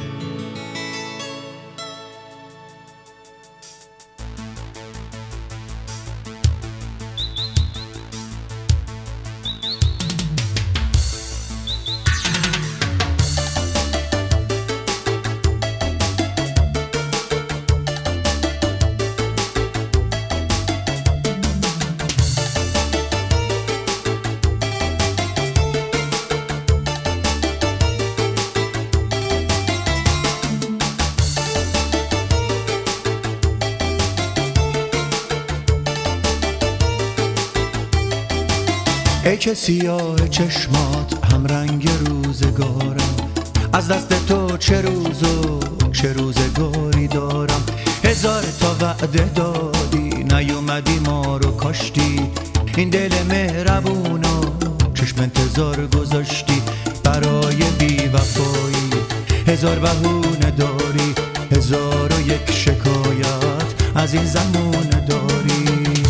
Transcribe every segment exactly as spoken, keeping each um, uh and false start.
ای که سیاه چشمات هم رنگ روزگارم، از دست تو چه روز و چه روزگاری دارم. هزار تا وعده دادی نیومدی ما رو کاشتی، این دل مهربونو چشم انتظار گذاشتی. برای بی وفایی هزار بهونه داری، هزار و یک شکایت از این زمونه داری.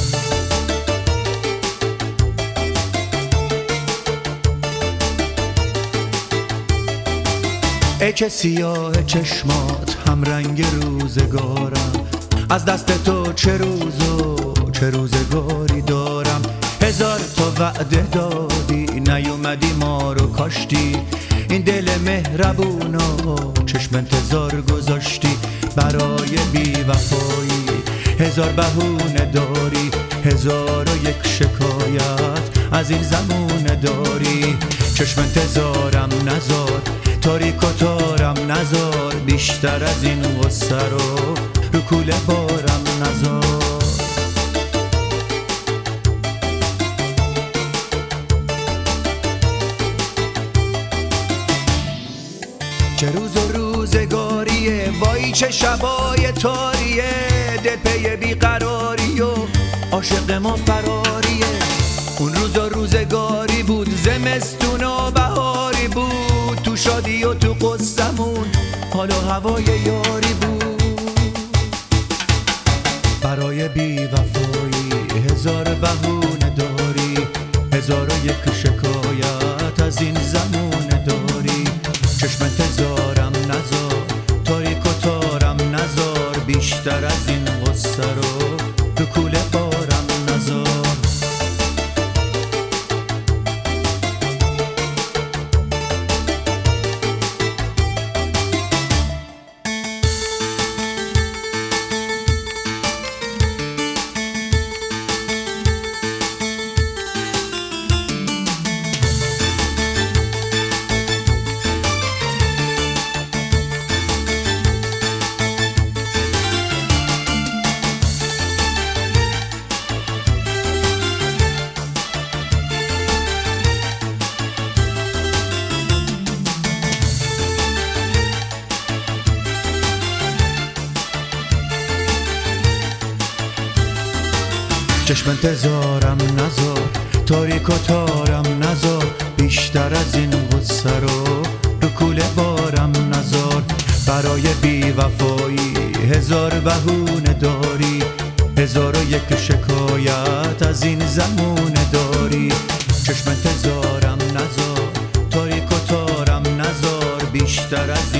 ای که سیاه چشمات هم رنگ روزگارم، از دست تو چه روز و چه روزگاری دارم. هزار تا وعده دادی نیومدی ما رو کاشتی، این دل مهربونو چشم انتظار گذاشتی. برای بی وفایی هزار بهونه داری، هزار و یک شکایت از این زمونه داری. چشم انتظارم نزار، تاریک و تارم نزار، بیشتر از این غصه رو رو کوله بارم نزار. چه روز و روزگاریه، وای چه شبای تاریه، دل پی بیقراری و عاشق ما فراریه. اون روز و روزگاری بود، زمستون و بهاری بود، تو شادی و تو قصمون حال و هوای یاری بود. برای بی وفایی هزار بهونه داری، هزار و یک شکایت از این زمونه داری. چشم انتظارم نزار، تاریک و تارم نزار، بیشتر از این غصه رو تو کوله بارم نزار. چشم انتظارم نزار، تاریک و تارم نزار، بیشتر از این غصه رو رو کوله بارم نزار. برای بی وفایی هزار بهونه داری، هزار و یک شکایت از این زمونه داری. چشم انتظارم نزار، تاریک و تارم نزار، بیشتر از